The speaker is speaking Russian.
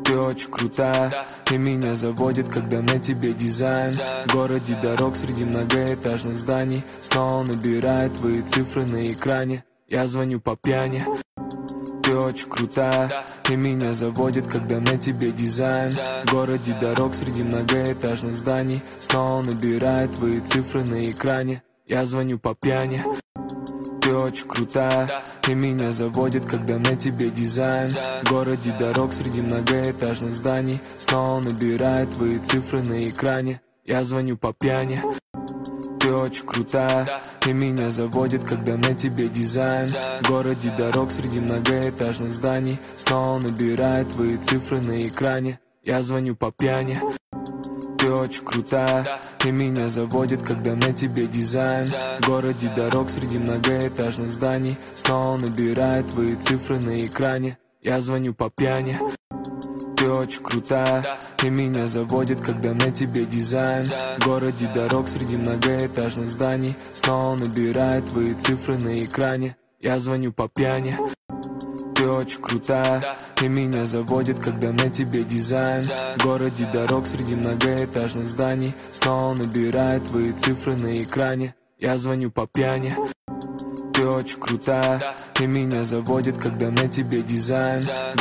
Ты очень крутая, и меня заводит, когда на тебе дизайн. В городе дорог среди многоэтажных зданий снова набирает твои цифры на экране. Я звоню по пьяни. Ты очень крутая, и меня заводит, когда на тебе дизайн. В городе дорог среди многоэтажных зданий снова набирает твои цифры на экране. Я звоню по пьяни. Ты очень крутая, и меня заводит, когда на тебе дизайн. В городе дорог среди многоэтажных зданий снова набирает твои цифры на экране. Я звоню по пьяни. Ты очень крутая, и меня заводит, когда на тебе дизайн. В городе дорог среди многоэтажных зданий снова набирает твои цифры на экране. Я звоню по пьяни. Ты очень крутая, и меня заводит, когда на тебе дизайн. В городе дорог среди многоэтажных зданий снова набирает твои цифры на экране. Я звоню по пьяни. Ты очень крутая, и меня заводит, когда на тебе дизайн. В городе дорог среди многоэтажных зданий снова набирает твои цифры на экране. Я звоню по пьяни. Ты очень крутая, и меня заводит, когда на тебе дизайн. В городе дорог среди многоэтажных зданий снова набирает твои цифры на экране. Я звоню по пьяни. Ты очень крутая, и меня заводит, когда на тебе дизайн.